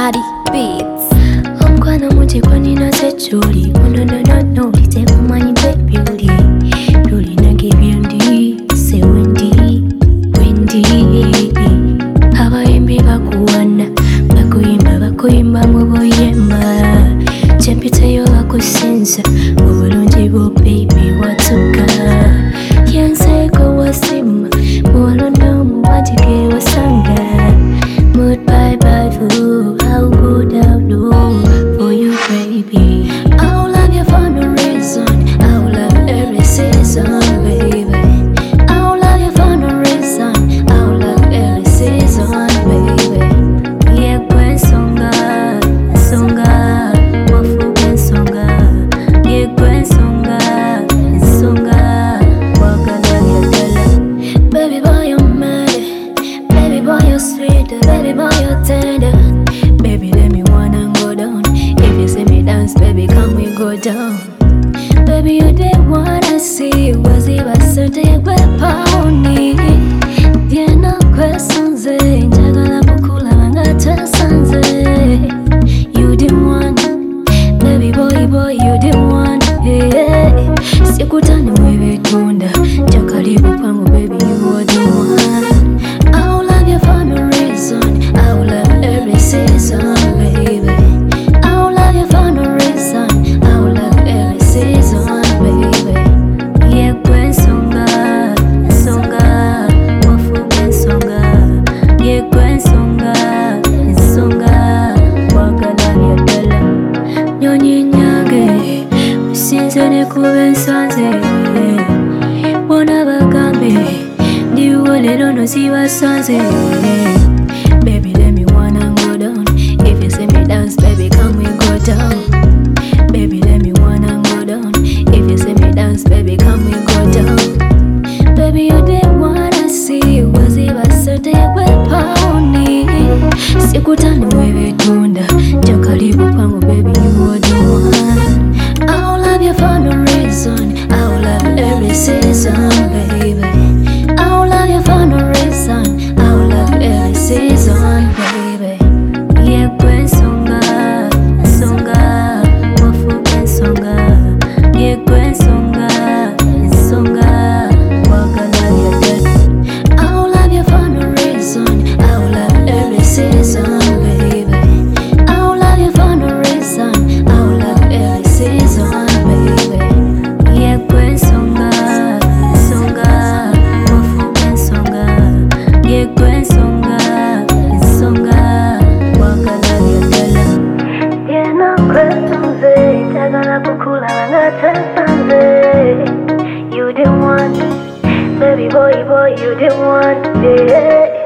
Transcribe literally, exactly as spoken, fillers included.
Adi Beats. Omkwana muti kwani na sechuli. Oh no no no no, lite kumani baby uli. Yuli na gibiondi, se wendi, wendi. Abayimbi bakuwana, bakuyimba bakuyimba mubuyemba. Chempiteyo bakusinza, mubulungi bo baby watuka. Yanseko wasima, muwalondo mubatige wasanga. Mood bye bye fool, I'll go down low for you baby. I'll love you for no reason, I'll love every season baby. I'll love you for no reason, I'll love every season baby. Yeah, Gwen Songa, Songa, Wafu Gwen Songa. Yeah, Gwen Songa, Songa, Wakala Yadala. Baby boy you're mad, baby boy you're sweet, baby boy you're tender. Baby let me wanna go down. If you see me dance, baby come we go down. Baby you the one I see, was it a certain weapon? Yeah, no questions, njagala kukula ngata sanze. You the one, baby boy boy you the one. Hey, sikutani wewe tunda, jakaribu pangu baby you are the one. I'll love you for no reason, I'll love every season baby. I'll love you for no reason, I'll love every season baby. Yeah, Gwen Songa, Songa, Wafu Gwen Songa. Yeah, Gwen Songa, Songa, Wakala Yadala. Nyonyi nyage, usinze nekube nsanze. Bona bagambe, ndiwo lero nozibasanze. Baby let me wanna go down. If you see me dance, baby come we go down. Baby let me wanna go down. If you see me dance, baby come we go down. Baby you the one I see, was it a certain weapon? Sikutani wewe tunda, jakaribu pangu baby you are the one. I'll love you for no reason, I'll love every season baby. I'll love you for no reason, I'll love every season baby. Yeah, Gwen Songa, Songa, Wafu Gwen Songa. Yeah, Gwen Songa, Songa, Wakala Yadala. I'll love you for no reason, I'll love every season baby. I'll love you for no reason, I'll love every season baby. Yeah, Gwen Songa, Songa, Wafu Gwen Songa. Yeah, Gwen Songa, Songa, Wakala Yadala. Yeah, no questions, njagala kukula ngata sanze. You the one, baby boy boy you the one, yeah.